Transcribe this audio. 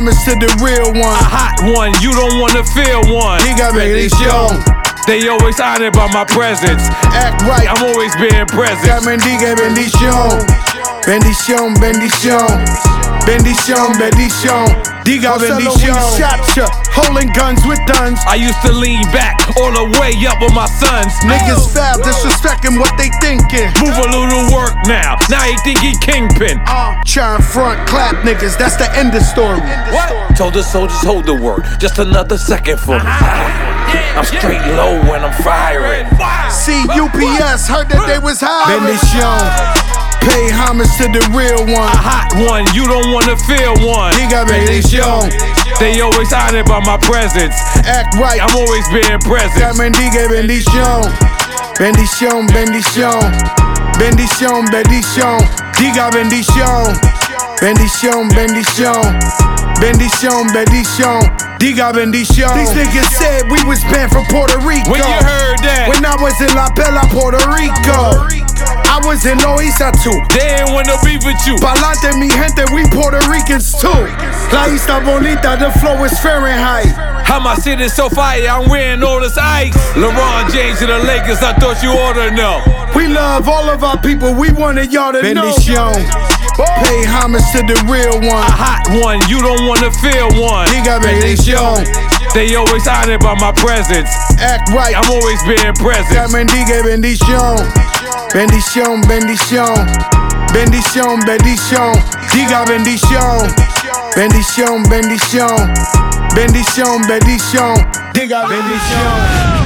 homage to the real one. A hot one, you don't wanna feel one. Diga bendición. They always honored by my presence. Act right, I'm always being present. bendiga bendición. Bendición, bendición. Bendición, bendición. Diga bendición. Shotcha, holding guns with guns. I used to lean back all the way up with my sons. Niggas foul, disrespecting what they thinking. Move a little work now. Now he think he kingpin. Try and front, clap niggas, that's the end of story. What? Told the soldiers hold the work, just another second for me. I'm straight low when I'm firing. See UPS, heard that they was high. Bendición, pay homage to the real one. A hot one, you don't wanna feel one. Diga bendición. They always honored by my presence. Act right, I'm always being present. bendiga bendición. Bendición, bendición. Bendición, bendición. Diga bendición. Bendición, bendición. Bendición, bendición. Diga bendición. These niggas said we was banned from Puerto Rico. When you heard that, When I was in La Bella, Puerto Rico, I was in Loíza too. they ain't wanna be with you. Pa'lante mi gente, we Puerto Ricans too. La Isla Bonita, the flow is Fahrenheit. How my shit is so fire, I'm wearing all this ice. LeBron James and the Lakers, I thought you ought to know. We love all of our people, we wanted y'all to know. Pay homage to the real one. A hot one, you don't wanna feel one. Diga bendición. They always honored by my presence. Act right, I'm always being present. bendiga bendición. Bendición, bendición. Bendición, bendición. Diga bendición. Bendición, bendición. Bendición, bendición. Diga bendición.